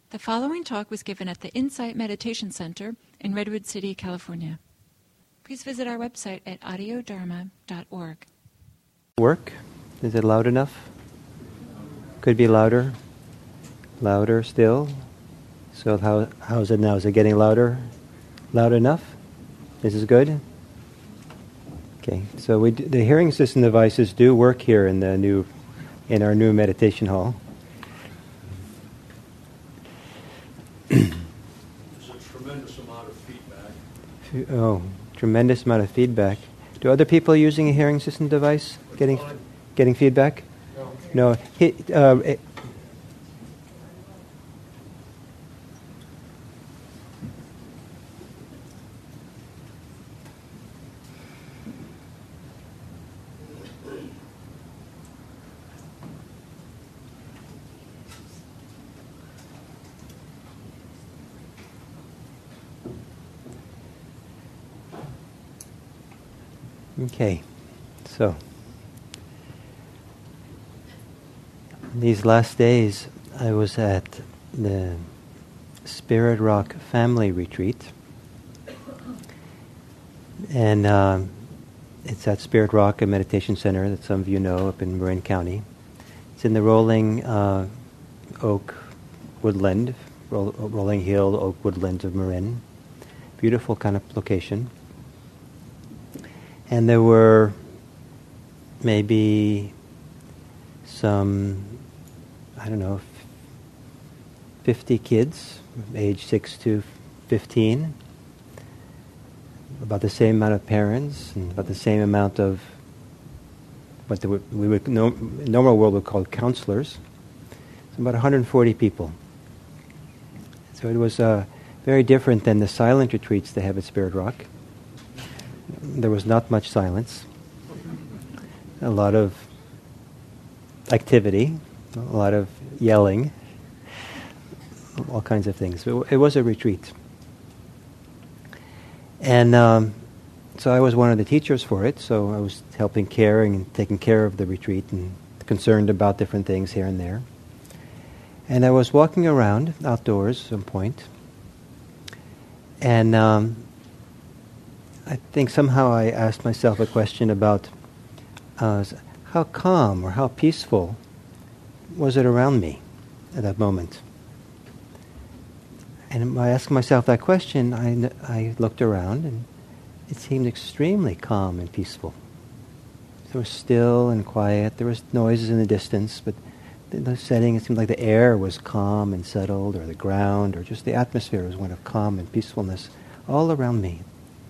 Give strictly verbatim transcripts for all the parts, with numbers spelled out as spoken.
The following talk was given at the Insight Meditation Center in Redwood City, California. Please visit our website at audio dharma dot org. Work? Is it loud enough? Could be louder. Louder still. So how how's it now? Is it getting louder? Loud enough? This is good? Okay. So we d- the hearing system devices do work here in the new in our new meditation hall. There's a tremendous amount of feedback. Oh, tremendous amount of feedback. Do other people using a hearing system device getting Fine. getting feedback? No. No. He, uh, it, Okay, so these last days I was at the Spirit Rock Family Retreat, and um, it's at Spirit Rock, a meditation center that some of you know up in Marin County. It's in the rolling uh, oak woodland, roll, rolling hill oak woodlands of Marin. Beautiful kind of location. And there were maybe some, I don't know, fifty kids, age six to fifteen, about the same amount of parents, and about the same amount of what the, we would no, in normal world would call counselors. So about one hundred forty people. So it was uh, very different than the silent retreats they have at Spirit Rock. There was not much silence, a lot of activity, a lot of yelling, all kinds of things. It was a retreat. And um, so I was one of the teachers for it, so I was helping caring and taking care of the retreat and concerned about different things here and there. And I was walking around outdoors at some point, and um, I think somehow I asked myself a question about uh, how calm or how peaceful was it around me at that moment. And by asking myself that question, I, I looked around and it seemed extremely calm and peaceful. It was still and quiet. There was noises in the distance, but in the setting it seemed like the air was calm and settled, or the ground, or just the atmosphere was one of calm and peacefulness all around me.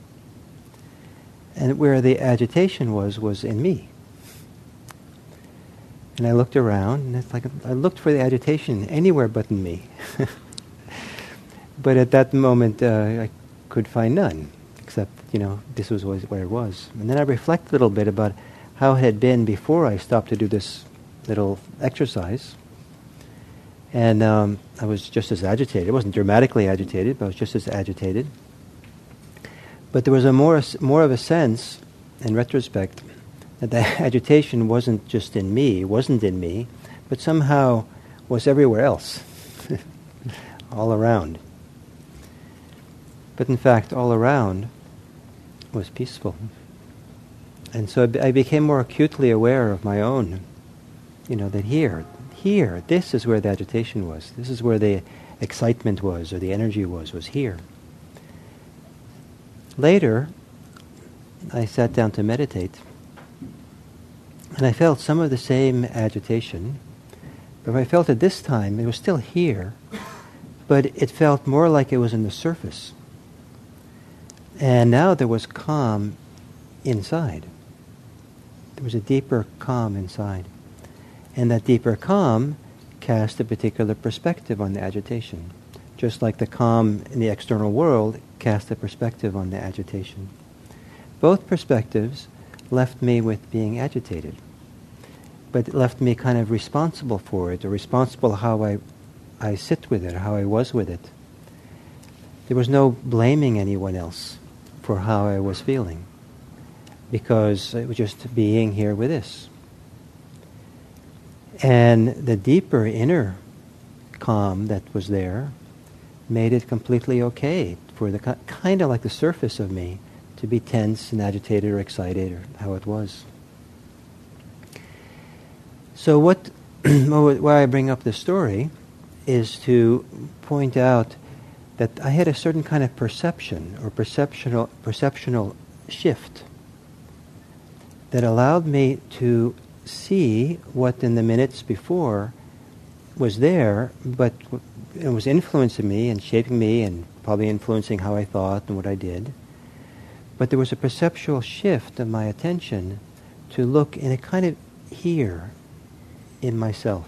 And where the agitation was, was in me. And I looked around, and it's like I looked for the agitation anywhere but in me. But at that moment, uh, I could find none, except, you know, this was where it was. And then I reflected a little bit about how it had been before I stopped to do this little exercise. And um, I was just as agitated. I wasn't dramatically agitated, but I was just as agitated. But there was a more more of a sense, in retrospect, that the agitation wasn't just in me, wasn't in me, but somehow was everywhere else, all around. But in fact, all around was peaceful. And so I became more acutely aware of my own, you know, that here, here, this is where the agitation was. This is where the excitement was, or the energy was, was here. Later, I sat down to meditate, and I felt some of the same agitation, but I felt it this time, it was still here, but it felt more like it was in the surface. And now there was calm inside. There was a deeper calm inside. And that deeper calm cast a particular perspective on the agitation, just like the calm in the external world cast a perspective on the agitation. Both perspectives left me with being agitated, but it left me kind of responsible for it, or responsible how I, I sit with it, or how I was with it. There was no blaming anyone else for how I was feeling, because it was just being here with this. And the deeper inner calm that was there made it completely okay for the kind of like the surface of me to be tense and agitated or excited or how it was. So what, why I bring up this story is to point out that I had a certain kind of perception or perceptional perceptional shift that allowed me to see what in the minutes before was there, but it was influencing me and shaping me and probably influencing how I thought and what I did. But there was a perceptual shift of my attention to look in a kind of here in myself.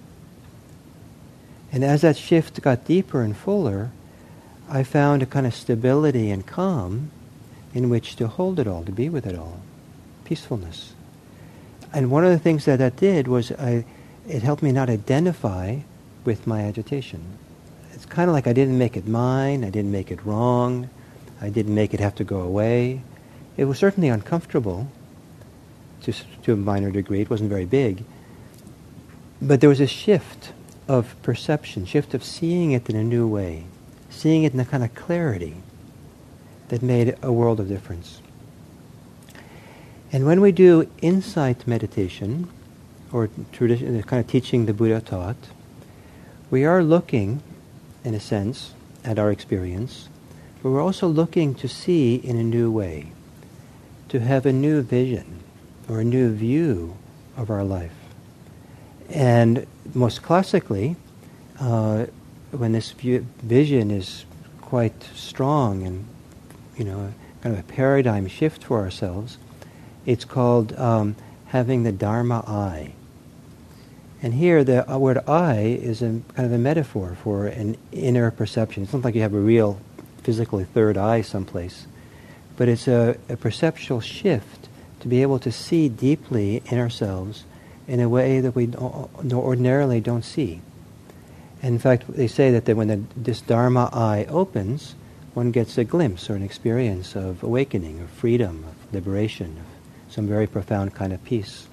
And as that shift got deeper and fuller, I found a kind of stability and calm in which to hold it all, to be with it all. Peacefulness. And one of the things that that did was I, it helped me not identify with my agitation. It's kind of like I didn't make it mine, I didn't make it wrong, I didn't make it have to go away. It was certainly uncomfortable to, to a minor degree. It wasn't very big. But there was a shift of perception, shift of seeing it in a new way, seeing it in a kind of clarity that made a world of difference. And when we do insight meditation, or tradition, kind of teaching the Buddha taught, we are looking, in a sense, at our experience, but we're also looking to see in a new way, to have a new vision or a new view of our life. And most classically, uh, when this view, vision is quite strong and, you know, kind of a paradigm shift for ourselves, it's called um, having the Dharma eye. And here the word eye is a kind of a metaphor for an inner perception. It's not like you have a real physically third eye someplace, but it's a, a perceptual shift to be able to see deeply in ourselves in a way that we ordinarily don't see. And in fact, they say that, that when the, this Dharma eye opens, one gets a glimpse or an experience of awakening, of freedom, of liberation, of some very profound kind of peace.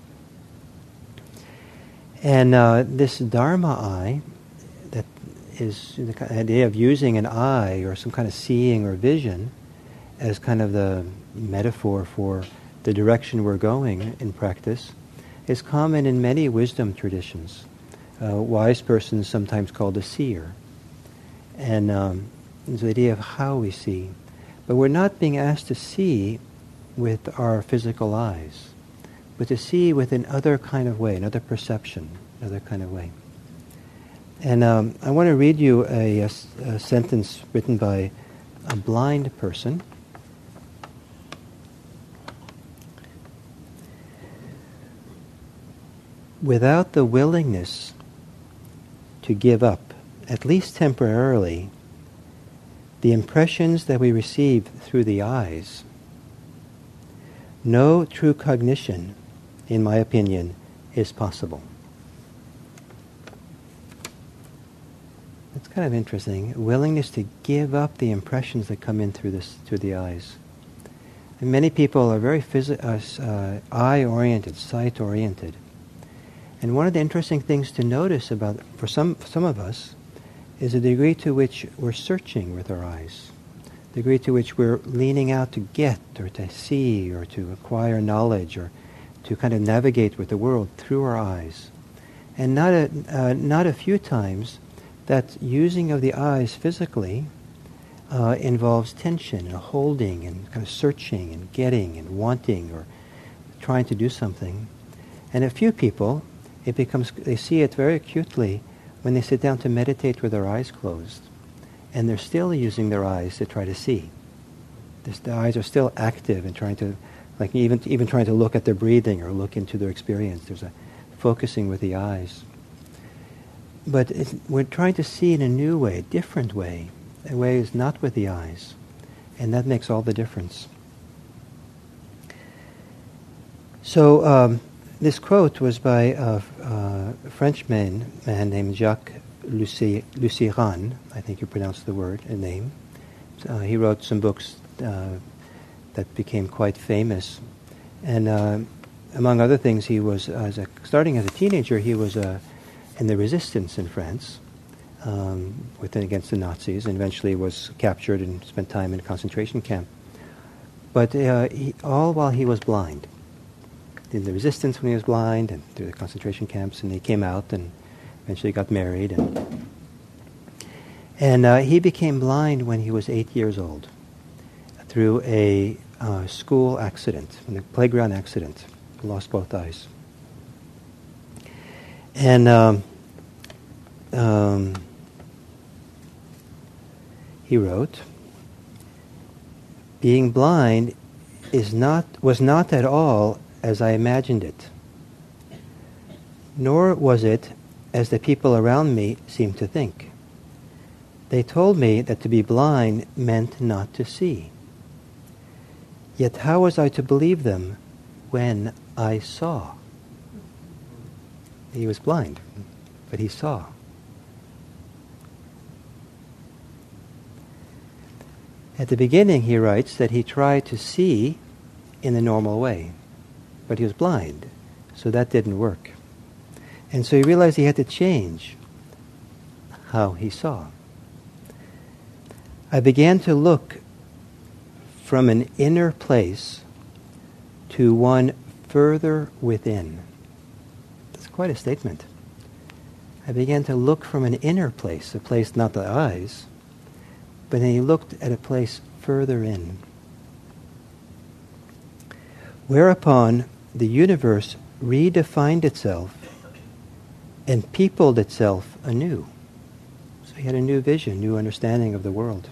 And uh, this Dharma eye, that is the idea of using an eye or some kind of seeing or vision as kind of the metaphor for the direction we're going in practice, is common in many wisdom traditions. Uh, wise persons sometimes called a seer. And um, it's the idea of how we see. But we're not being asked to see with our physical eyes, but to see with another kind of way, another perception, another kind of way. And um, I want to read you a, a, a sentence written by a blind person. Without the willingness to give up, at least temporarily, the impressions that we receive through the eyes, no true cognition, in my opinion, is possible. It's kind of interesting. Willingness to give up the impressions that come in through this through the eyes. And many people are very phys- uh, uh, eye-oriented, sight-oriented. And one of the interesting things to notice about, for some some of us, is the degree to which we're searching with our eyes, the degree to which we're leaning out to get or to see or to acquire knowledge or to kind of navigate with the world through our eyes. And not a, uh, not a few times that using of the eyes physically uh, involves tension and holding and kind of searching and getting and wanting or trying to do something. And a few people, it becomes, they see it very acutely when they sit down to meditate with their eyes closed, and they're still using their eyes to try to see. This, the eyes are still active and trying to, like even even trying to look at their breathing or look into their experience. There's a focusing with the eyes. But it's, we're trying to see in a new way, a different way, a way is not with the eyes, and that makes all the difference. So. Um, This quote was by a, a Frenchman man named Jacques Lussiran. I think you pronounce the word, a name. Uh, he wrote some books uh, that became quite famous. And uh, among other things, he was, as a, starting as a teenager, he was uh, in the resistance in France. um, with and against the Nazis, and eventually was captured and spent time in a concentration camp. But uh, he, all while he was blind. Did the resistance when he was blind, and through the concentration camps, and he came out and eventually got married. And, and uh, he became blind when he was eight years old through a uh, school accident, a playground accident. He lost both eyes. And um, um, he wrote, "Being blind is not was not at all as I imagined it, nor was it as the people around me seemed to think. They told me that to be blind meant not to see. Yet how was I to believe them when I saw?" He was blind, but he saw. At the beginning, he writes that he tried to see in the normal way, but he was blind, so that didn't work. And so he realized he had to change how he saw. "I began to look from an inner place to one further within." That's quite a statement. I began to look from an inner place, a place not the eyes, but then he looked at a place further in. Whereupon the universe redefined itself and peopled itself anew. So he had a new vision, new understanding of the world.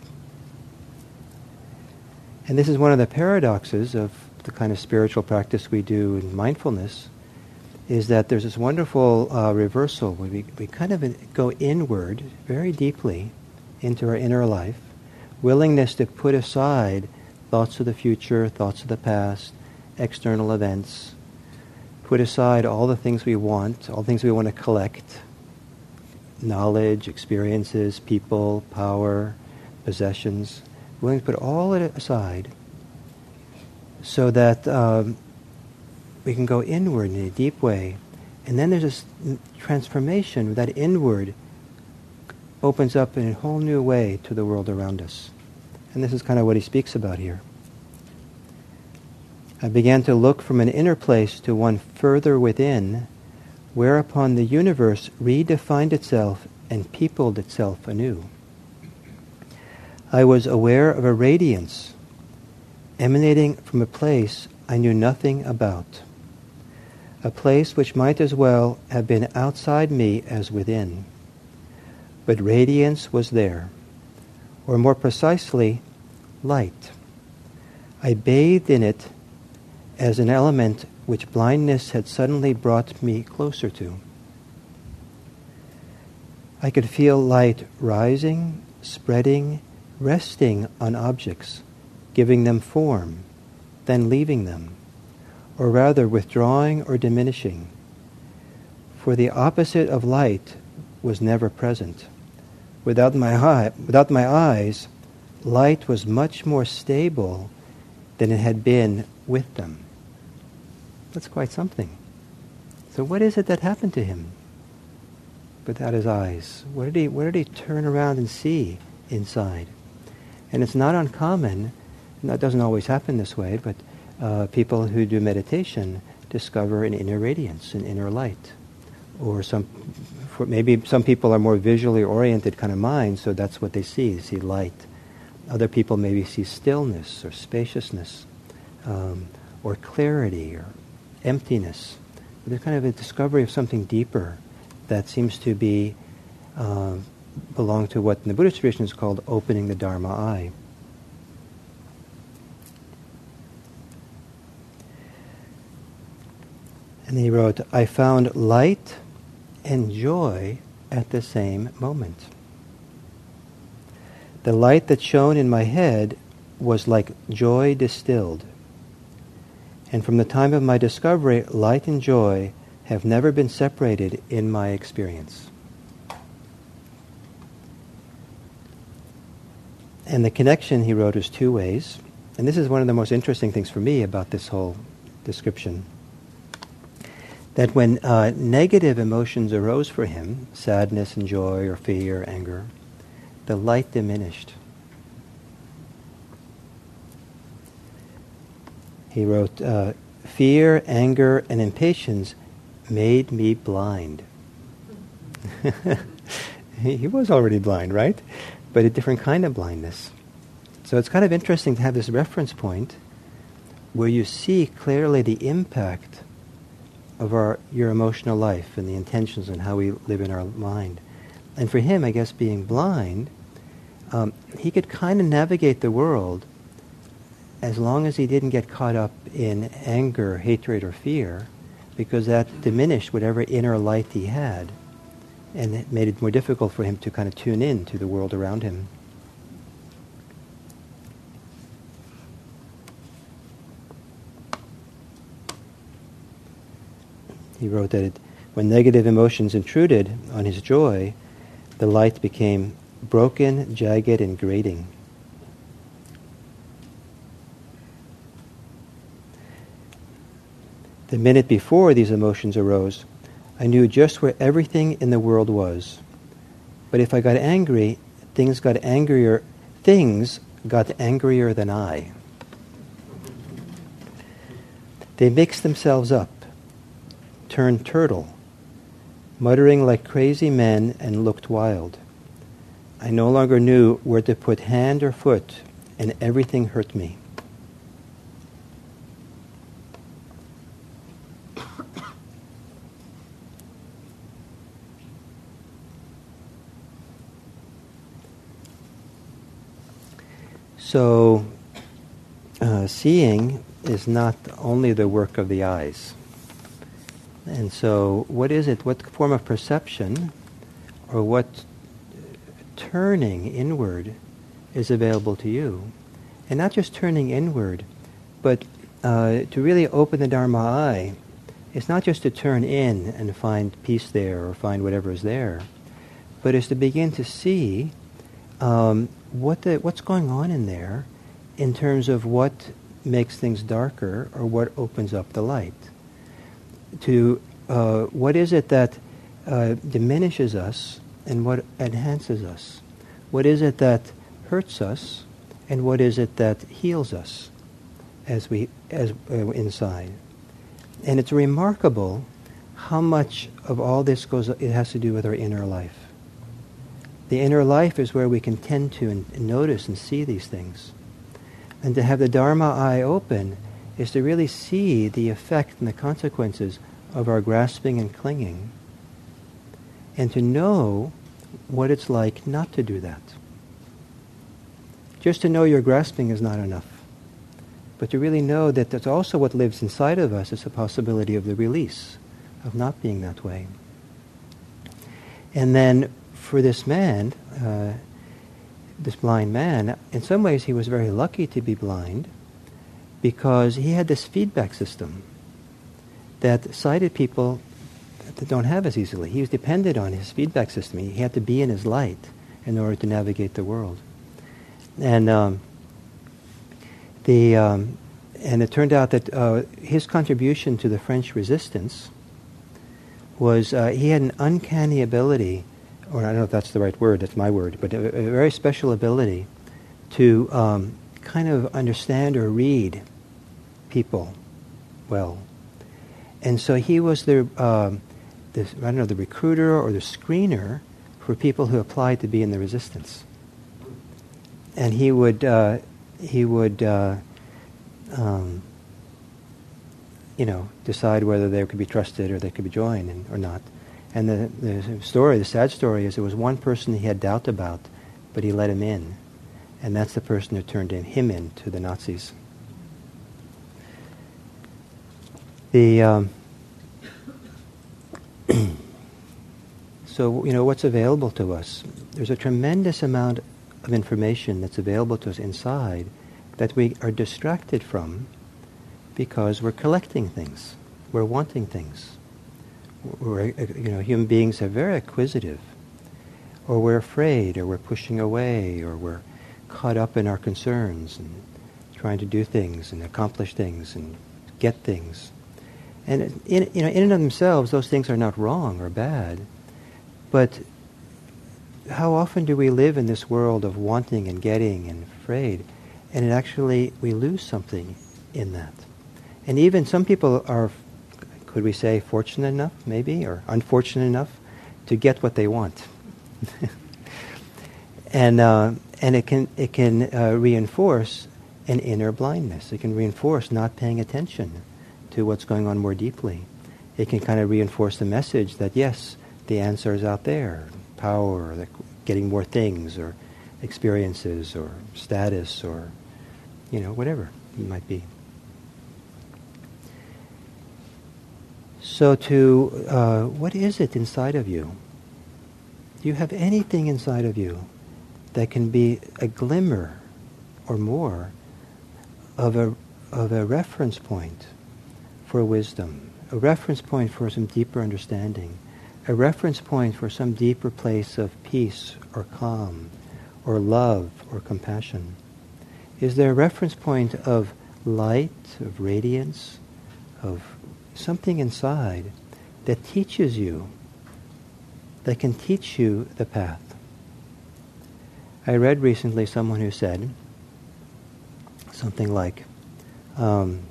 And this is one of the paradoxes of the kind of spiritual practice we do in mindfulness, is that there's this wonderful uh, reversal where we, we kind of go inward very deeply into our inner life, willingness to put aside thoughts of the future, thoughts of the past, external events, put aside all the things we want, all the things we want to collect, knowledge, experiences, people, power, possessions, willing to put all it aside so that um, we can go inward in a deep way. And then there's this transformation where that inward opens up in a whole new way to the world around us. And this is kind of what he speaks about here. I began to look from an inner place to one further within, whereupon the universe redefined itself and peopled itself anew. I was aware of a radiance emanating from a place I knew nothing about, a place which might as well have been outside me as within. But radiance was there, or more precisely, light. I bathed in it as an element which blindness had suddenly brought me closer to. I could feel light rising, spreading, resting on objects, giving them form, then leaving them, or rather withdrawing or diminishing. For the opposite of light was never present. Without my eye, without my eyes, light was much more stable than it had been with them. That's quite something. So what is it that happened to him without his eyes? What did he, what did he turn around and see inside? And it's not uncommon, and that doesn't always happen this way, but uh, people who do meditation discover an inner radiance, an inner light. Or some, for maybe some people are more visually oriented kind of minds, so that's what they see, they see light. Other people maybe see stillness or spaciousness, um, or clarity or emptiness. But there's kind of a discovery of something deeper that seems to be uh, belong to what in the Buddhist tradition is called opening the Dharma eye. And he wrote, I found light and joy at the same moment. The light that shone in my head was like joy distilled. And from the time of my discovery, light and joy have never been separated in my experience. And the connection, he wrote, is two ways. And this is one of the most interesting things for me about this whole description. that when uh, negative emotions arose for him, sadness and joy or fear, anger, the light diminished. He wrote, uh, fear, anger, and impatience made me blind. He was already blind, right? But a different kind of blindness. So it's kind of interesting to have this reference point where you see clearly the impact of our your emotional life and the intentions and how we live in our mind. And for him, I guess, being blind, um, he could kind of navigate the world as long as he didn't get caught up in anger, hatred, or fear, because that diminished whatever inner light he had, and it made it more difficult for him to kind of tune in to the world around him. He wrote that it, when negative emotions intruded on his joy, the light became broken, jagged, and grating. The minute before these emotions arose, I knew just where everything in the world was. But if I got angry, things got angrier. Things got angrier than I. They mixed themselves up, turned turtle, muttering like crazy men, and looked wild. I no longer knew where to put hand or foot, and everything hurt me. So, uh, seeing is not only the work of the eyes. And so, what is it? What form of perception or what turning inward is available to you? And not just turning inward, but uh, to really open the Dharma eye, it's not just to turn in and find peace there or find whatever is there, but it's to begin to see um, what the, what's going on in there in terms of what makes things darker or what opens up the light. To uh, what is it that uh, diminishes us and what enhances us? What is it that hurts us and what is it that heals us as we as uh, inside? And it's remarkable how much of all this goes. It has to do with our inner life. The inner life is where we can tend to and, and notice and see these things. And to have the Dharma eye open is to really see the effect and the consequences of our grasping and clinging, and to know what it's like not to do that. Just to know you're grasping is not enough, but to really know that that's also what lives inside of us is the possibility of the release, of not being that way. And then for this man, uh, this blind man, in some ways he was very lucky to be blind because he had this feedback system that sighted people that don't have as easily. He was dependent on his feedback system. He had to be in his light in order to navigate the world. And um, the um, and it turned out that uh, his contribution to the French resistance was uh, he had an uncanny ability, or I don't know if that's the right word, that's my word, but a, a very special ability to um, kind of understand or read people well. And so he was the, um, the, I don't know, the recruiter or the screener for people who applied to be in the resistance. And he would, uh, he would, uh, um, you know, decide whether they could be trusted or they could be joined and, or not. And the, the story, the sad story is there was one person he had doubt about, but he let him in. And that's the person who turned him, him in to the Nazis. The um, so, you know, what's available to us? There's a tremendous amount of information that's available to us inside that we are distracted from because we're collecting things. We're wanting things. We're, you know, human beings are very acquisitive. Or we're afraid, or we're pushing away, or we're caught up in our concerns and trying to do things and accomplish things and get things. And in, you know, in and of themselves, those things are not wrong or bad. But how often do we live in this world of wanting and getting and afraid, and it actually, we lose something in that. And even some people are, could we say, fortunate enough, maybe, or unfortunate enough, to get what they want. and uh, and it can it can uh, reinforce an inner blindness. It can reinforce not paying attention to what's going on more deeply. It can kind of reinforce the message that yes, the answer is out there, power, or the, getting more things, or experiences, or status, or you know, whatever it might be. So to, uh, what is it inside of you? Do you have anything inside of you that can be a glimmer or more of a, of a reference point for wisdom, a reference point for some deeper understanding, a reference point for some deeper place of peace or calm or love or compassion? Is there a reference point of light, of radiance, of something inside that teaches you, that can teach you the path? I read recently someone who said something like, um,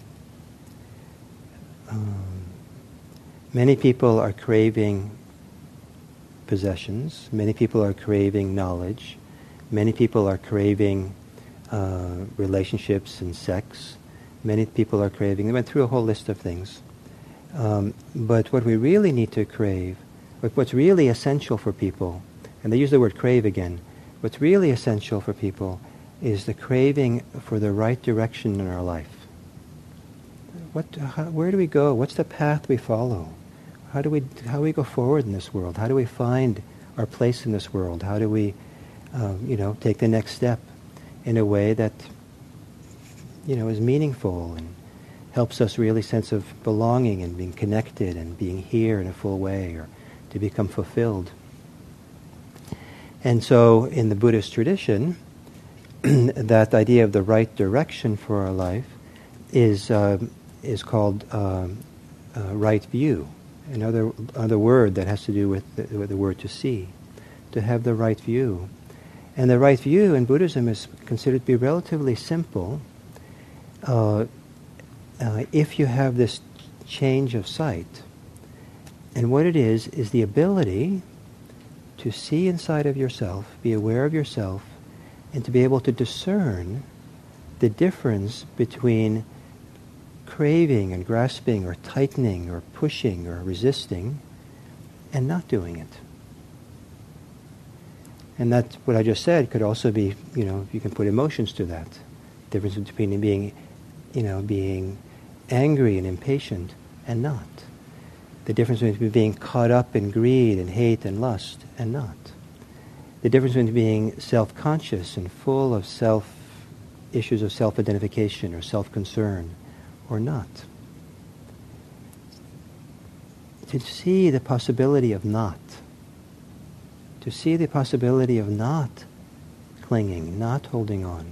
um, many people are craving possessions, many people are craving knowledge, many people are craving uh, relationships and sex, many people are craving, they went through a whole list of things. Um, but what we really need to crave, what's really essential for people, and they use the word crave again, what's really essential for people is the craving for the right direction in our life. What, how, where do we go? What's the path we follow? How do we how do we go forward in this world? How do we find our place in this world? How do we, um, you know, take the next step in a way that, you know, is meaningful and helps us really sense of belonging and being connected and being here in a full way, or to become fulfilled. And so in the Buddhist tradition, that idea of the right direction for our life is uh, is called uh, uh, right view. Another other word that has to do with the, with the word to see, to have the right view. And the right view in Buddhism is considered to be relatively simple. Uh, uh, if you have this change of sight, and what it is is the ability to see inside of yourself, be aware of yourself, and to be able to discern the difference between craving and grasping or tightening or pushing or resisting and not doing it. And that's what I just said could also be, you know, you can put emotions to that. The difference between being, you know, being angry and impatient and not. The difference between being caught up in greed and hate and lust and not. The difference between being self-conscious and full of self issues of self-identification or self-concern or not. To see the possibility of not. To see the possibility of not clinging, not holding on.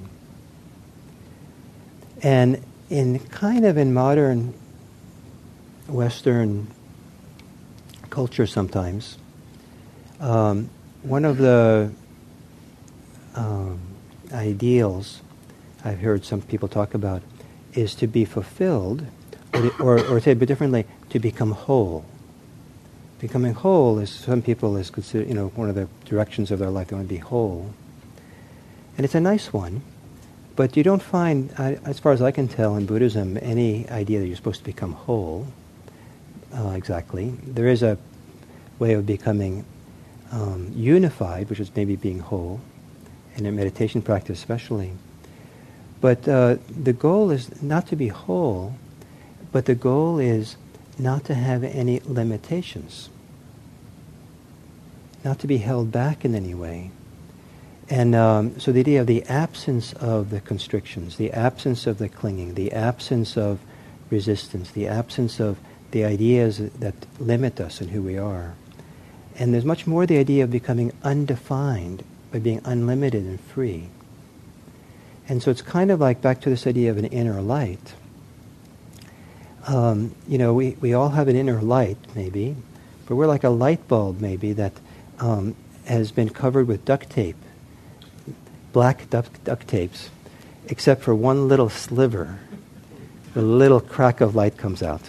And in kind of in modern Western culture sometimes, um, one of the um, ideals I've heard some people talk about is to be fulfilled, or, to, or, or to say it differently, to become whole. Becoming whole is, some people is considered, you know, one of the directions of their life. They want to be whole, and it's a nice one. But you don't find, as far as I can tell, in Buddhism, any idea that you're supposed to become whole. Uh, exactly. There is a way of becoming um, unified, which is maybe being whole, in a meditation practice especially. But uh, the goal is not to be whole, but the goal is not to have any limitations, not to be held back in any way. And um, so the idea of the absence of the constrictions, the absence of the clinging, the absence of resistance, the absence of the ideas that limit us and who we are. And there's much more the idea of becoming undefined by being unlimited and free. And so it's kind of like back to this idea of an inner light. um, you know, we, we all have an inner light, maybe, but we're like a light bulb, maybe, that um, has been covered with duct tape, black duct, duct tapes, except for one little sliver. The little crack of light comes out.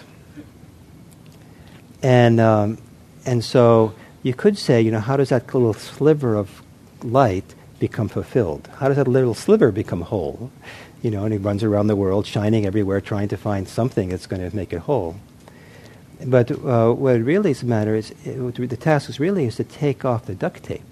And um, and so you could say, you know, how does that little sliver of light become fulfilled? How does that little sliver become whole? You know, and he runs around the world, shining everywhere, trying to find something that's going to make it whole. But uh, what really is the matter is, it, the task is really is to take off the duct tape.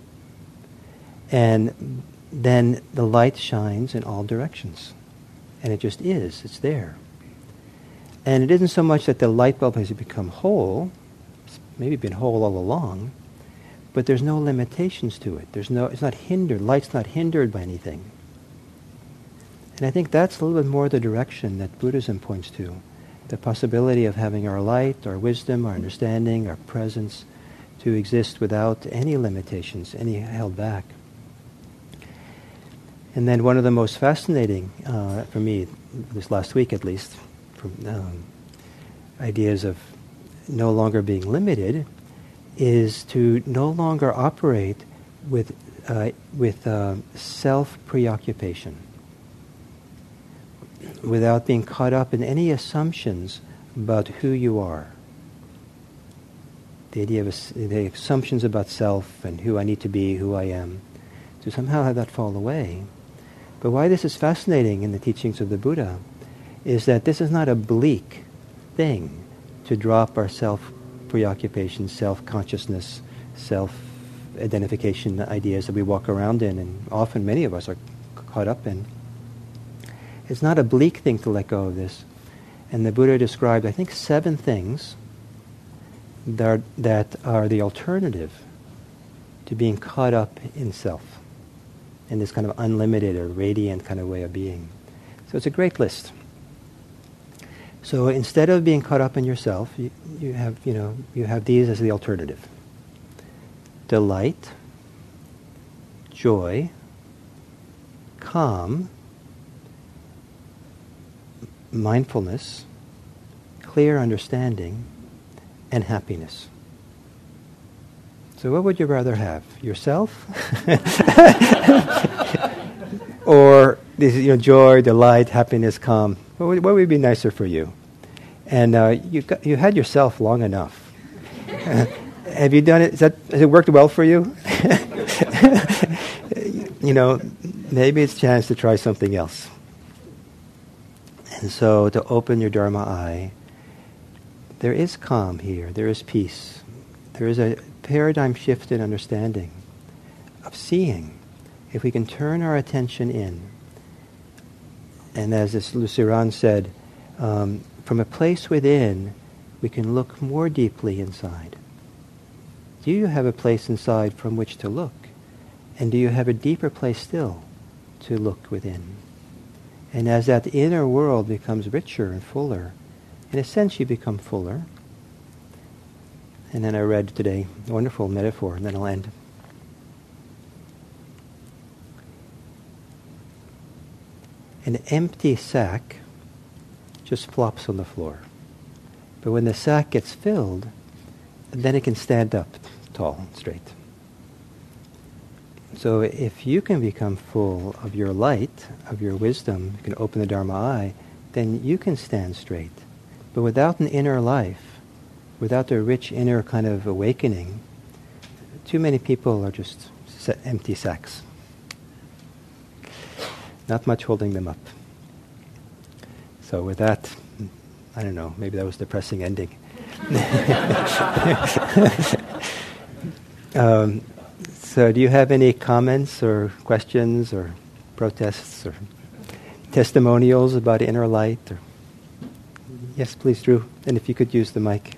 And then the light shines in all directions. And it just is, it's there. And it isn't so much that the light bulb has become whole, it's maybe been whole all along, but there's no limitations to it. There's no, it's not hindered, light's not hindered by anything. And I think that's a little bit more the direction that Buddhism points to. The possibility of having our light, our wisdom, our understanding, our presence to exist without any limitations, any held back. And then one of the most fascinating, uh, for me, this last week at least, from um, ideas of no longer being limited, is to no longer operate with uh, with uh, self-preoccupation, without being caught up in any assumptions about who you are. The idea of the assumptions about self and who I need to be, who I am, to somehow have that fall away. But why this is fascinating in the teachings of the Buddha is that this is not a bleak thing to drop our self-preoccupation, self-consciousness, self-identification ideas that we walk around in, and often many of us are caught up in. It's not a bleak thing to let go of this. And the Buddha described, I think, seven things that are, that are the alternative to being caught up in self, in this kind of unlimited or radiant kind of way of being. So it's a great list. So instead of being caught up in yourself, you, you have, you know, you have these as the alternative: delight, joy, calm, mindfulness, clear understanding, and happiness. So what would you rather have? Yourself? Or this, you know, joy, delight, happiness, calm? What would, what would be nicer for you? And uh, you got, you had yourself long enough. Uh, have you done it? Is that, has it worked well for you? You know, maybe it's a chance to try something else. And so to open your Dharma eye, there is calm here, there is peace, there is a paradigm shift in understanding, of seeing. If we can turn our attention in, and as this Luciran said, um, from a place within, we can look more deeply inside. Do you have a place inside from which to look? And do you have a deeper place still to look within? And as that inner world becomes richer and fuller, in a sense you become fuller. And then I read today a wonderful metaphor, and then I'll end. An empty sack just flops on the floor. But when the sack gets filled, then it can stand up tall and straight. So if you can become full of your light, of your wisdom, you can open the Dharma eye, then you can stand straight. But without an inner life, without a rich inner kind of awakening, too many people are just empty sacks. Not much holding them up. So with that, I don't know, maybe that was a depressing ending. um, so do you have any comments or questions or protests or testimonials about inner light? Or yes, please, Drew. And if you could use the mic.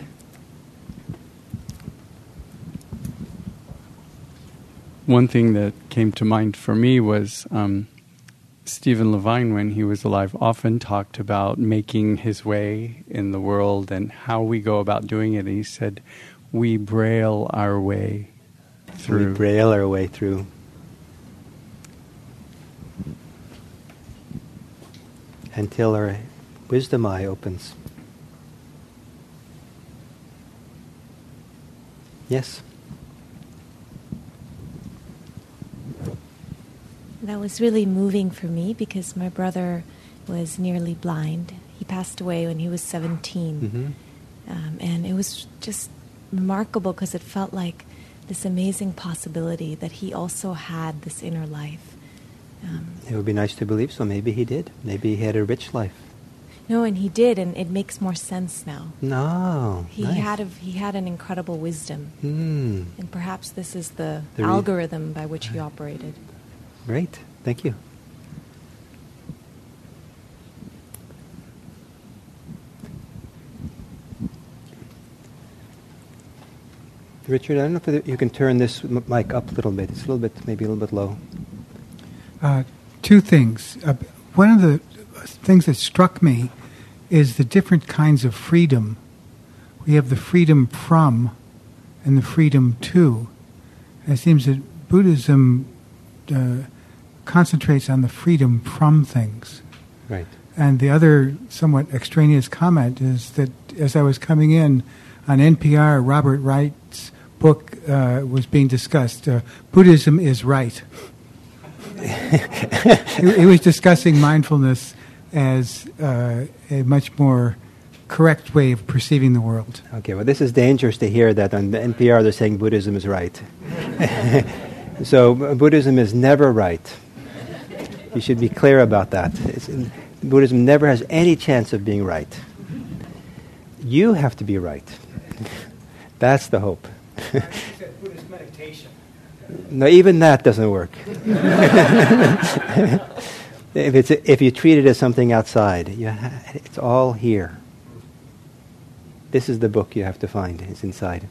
One thing that came to mind for me was um, Stephen Levine, when he was alive, often talked about making his way in the world and how we go about doing it. And he said, we braille our way through. We braille our way through. Until our wisdom eye opens. Yes? That was really moving for me because my brother was nearly blind. He passed away when he was seventeen. Mm-hmm. Um, and it was just remarkable because it felt like this amazing possibility that he also had this inner life. Um, it would be nice to believe so. Maybe he did. Maybe he had a rich life. No, and he did, and it makes more sense now. No, he nice. had a, he had an incredible wisdom, mm. and perhaps this is the, the re- algorithm by which he operated. Great, thank you. Richard, I don't know if you can turn this m- mic up a little bit. It's a little bit, maybe a little bit low. Uh, two things. Uh, one of the things that struck me is the different kinds of freedom. We have the freedom from and the freedom to. And it seems that Buddhism uh, concentrates on the freedom from things. Right. And the other somewhat extraneous comment is that as I was coming in on N P R, Robert Wright's book uh, was being discussed. Uh, Buddhism is right. he, he was discussing mindfulness as uh, a much more correct way of perceiving the world. Okay, well, this is dangerous to hear that on the N P R they're saying Buddhism is right. So uh, Buddhism is never right. You should be clear about that. It's, Buddhism never has any chance of being right. You have to be right. That's the hope. Buddhist meditation. No, even that doesn't work. if it's if you treat it as something outside, you ha- it's all here. This is the book you have to find. It's inside.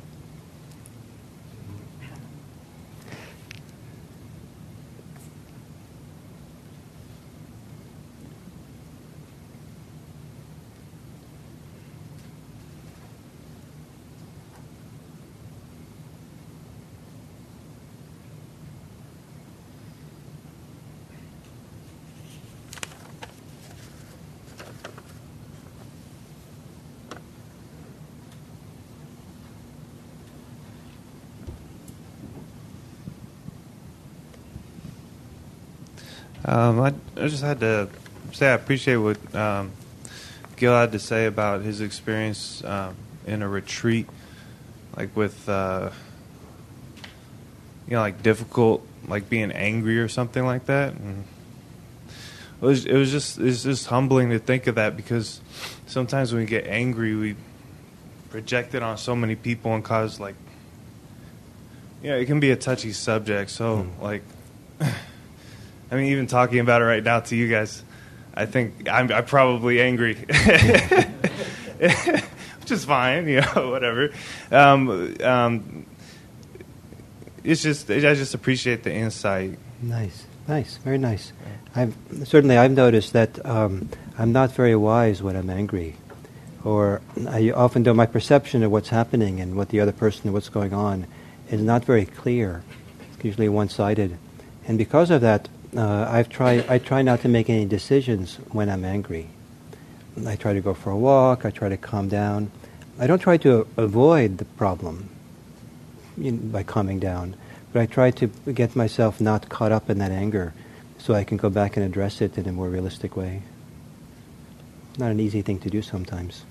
Um, I, I just had to say I appreciate what um, Gil had to say about his experience um, in a retreat, like with, uh, you know, like difficult, like being angry or something like that. And it was, it was just, it's just humbling to think of that because sometimes when we get angry, we project it on so many people and cause like, you know, it can be a touchy subject. So mm. like. I mean, even talking about it right now to you guys, I think I'm, I'm probably angry, which is fine, you know, whatever. Um, um, it's just, I just appreciate the insight. Nice, nice, very nice. I've certainly I've noticed that um, I'm not very wise when I'm angry, or I often do. My perception of what's happening and what the other person, what's going on, is not very clear. It's usually one-sided, and because of that. Uh, I've tried. I try not to make any decisions when I'm angry. I try to go for a walk. I try to calm down. I don't try to avoid the problem you know, by calming down, but I try to get myself not caught up in that anger, so I can go back and address it in a more realistic way. Not an easy thing to do sometimes.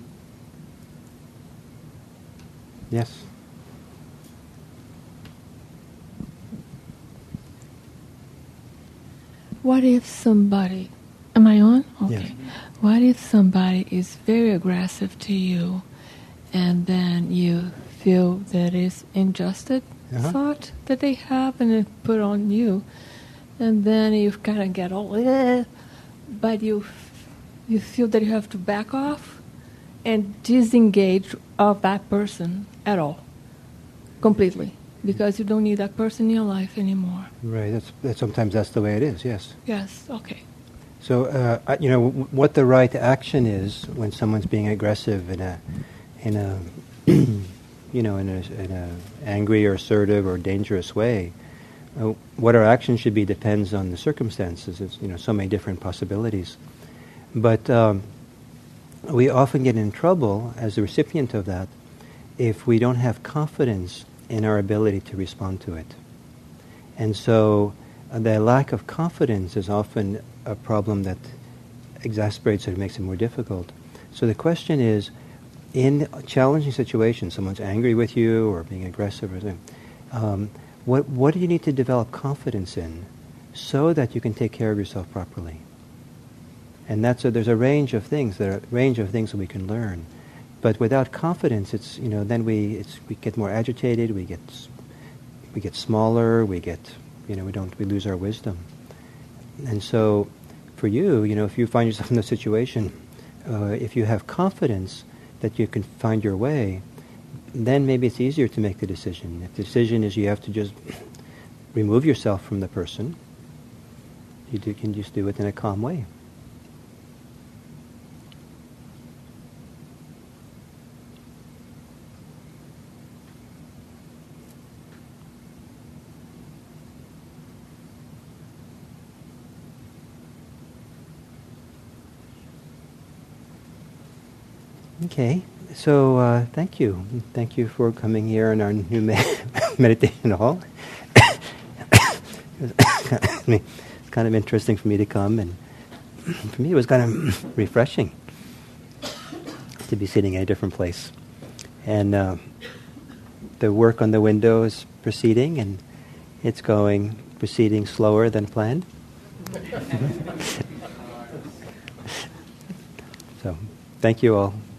Yes. What if somebody, am I on? Okay. Yes. What if somebody is very aggressive to you and then you feel that it's injustice Uh-huh. thought that they have and they put on you, and then you kind of get all, eh, but you you feel that you have to back off and disengage of that person at all, completely. Because you don't need that person in your life anymore. Right. That's, that sometimes that's the way it is. Yes. Yes. Okay. So uh, I- you know w- what the right action is when someone's being aggressive in a in a you know in a in a angry or assertive or dangerous way. Uh, what our action should be depends on the circumstances. It's you know so many different possibilities. But um, we often get in trouble as the recipient of that if we don't have confidence in our ability to respond to it. And so uh, the lack of confidence is often a problem that exacerbates it, makes it more difficult. So the question is, in challenging situations, someone's angry with you or being aggressive or something, um, what, what do you need to develop confidence in so that you can take care of yourself properly? And that's a, there's a range of things, there are a range of things that we can learn. But without confidence, it's, you know, then we, it's, we get more agitated, we get, we get smaller, we get, you know, we don't, we lose our wisdom. And so for you, you know, if you find yourself in a situation, uh, if you have confidence that you can find your way, then maybe it's easier to make the decision. If the decision is you have to just remove yourself from the person, you do, can just do it in a calm way. Okay, so uh, thank you. Thank you for coming here in our new med- meditation hall. It's kind of interesting for me to come, and for me it was kind of refreshing to be sitting in a different place. And uh, the work on the window is proceeding, and it's going, proceeding slower than planned. So, thank you all.